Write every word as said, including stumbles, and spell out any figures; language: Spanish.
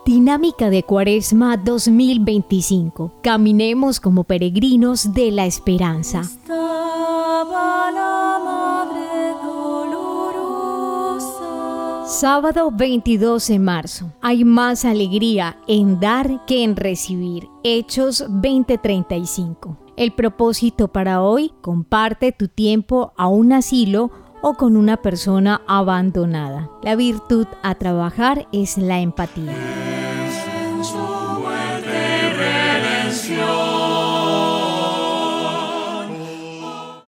Dinámica de Cuaresma dos mil veinticinco. Caminemos como peregrinos de la esperanza. Estaba la madre dolorosa. Sábado veintidós de marzo. Hay más alegría en dar que en recibir. Hechos veinte treinta y cinco. El propósito para hoy: comparte tu tiempo a un asilo o con una persona abandonada. La virtud a trabajar es la empatía.